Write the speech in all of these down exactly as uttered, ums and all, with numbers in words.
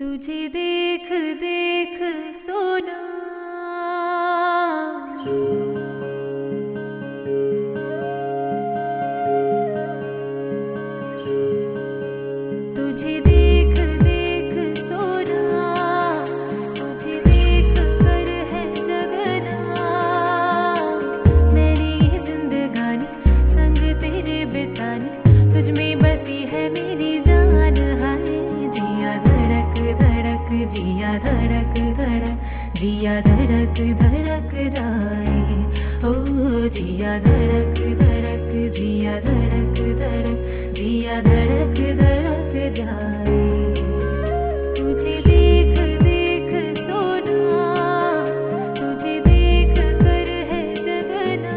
तुझे देख देख सोना, तुझे देख देख सोना, तुझे देख कर है जगना। मेरी जिंदगानी संग तेरे बितानी, तुझ में बसी है मेरी जान। हाय जिया धड़क धड़क, जिया धड़क धड़क, जिया धड़क धड़क जाए। ओ जिया धड़क धड़क, जिया धड़क धड़क, जिया धड़क धड़क जाए। तुझे देख देख सोना, तुझे देख कर है जगना।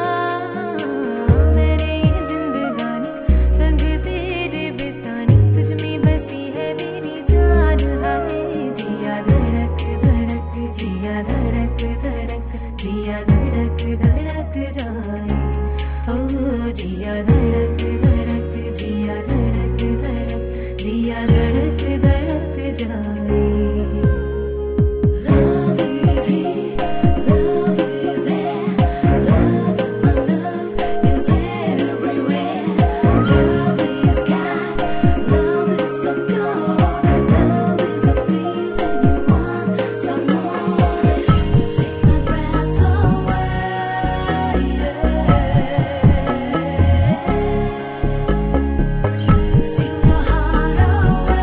मेरी जिंदगानी संग तेरे बितानी, तुझ में बसी है मेरी जान। हाय जिया धड़क धड़क, जिया धड़क धड़क, जिया धड़क धड़क जाए। ओ जिया धड़क धड़क, जिया धड़क धड़क, जिया धड़क धड़क जाए। Love is here, love is there, love, love is everywhere. Love is God, love is so pure, love is a feeling you want some more. Take my breath away, steal your heart away.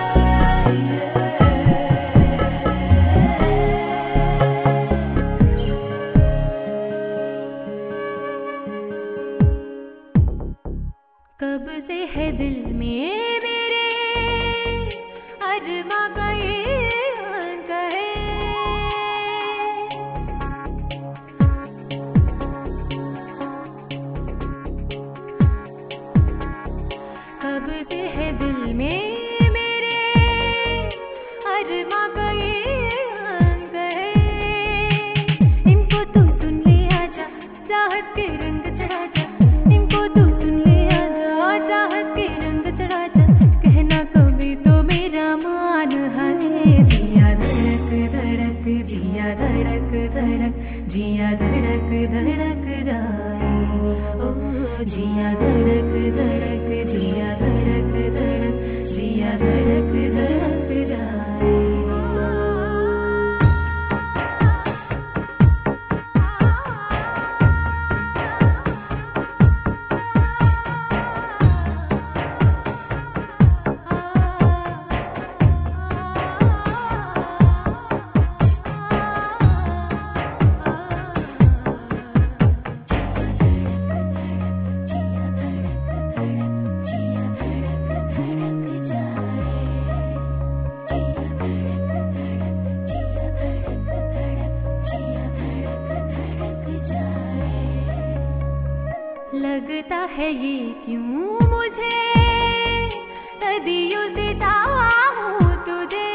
कब से है दिल में मेरे अरमा का ये आंका है। कब से है दिल में मेरे अरमा का ये आंका है। इनको तू सुन ले आजा, चाहत के रंग चढ़ा जा। इनको तू सुन ले आजा, चाहत के रंग चढ़ा जा। कहना कभी तो मेरा मान। हाय जिया धड़क धड़क, जिया धड़क धड़क, जिया धड़क धड़क जाए। ओ जिया धड़क धड़क, जिया धड़क धड़क, जिया धड़क धड़क जाए। लगता है ये क्यों मुझे सदियों से चाहूं तुझे।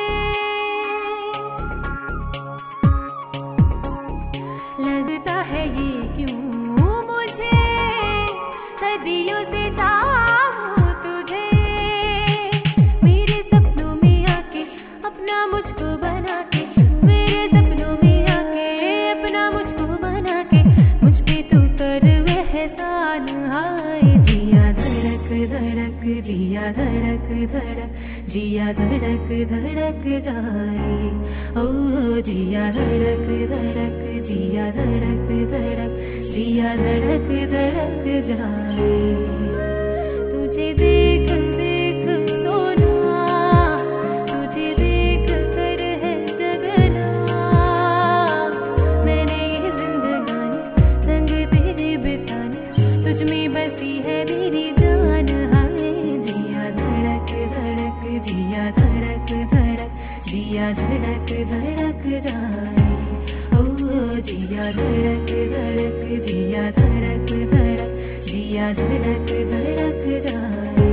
लगता है ये क्यों मुझे सदियों से चाहूं तुझे। मेरे सपनों में आके अपना मुझको बना के, मेरे सपनों में आके अपना मुझको बना के, मुझ पे तू कर एहसान। हाय जिया धड़क धड़क, जिया धड़क धड़क, जिया धड़क धड़क जाए। ओ जिया धड़क धड़क, जिया धड़क धड़क, जिया धड़क धड़क जाए। तुझे देख देख सोना, तुझे देख कर है जगना। मैंने ये जिंदगानी संग तेरे बितानी, तुझ में बसी है मेरी जान। हाय जिया धड़क धड़क, जिया धड़क धड़क, जिया धड़क धड़क जाए। ओ जिया धड़क धड़क, जिया धड़क धड़क, जिया धड़क धड़क जाए।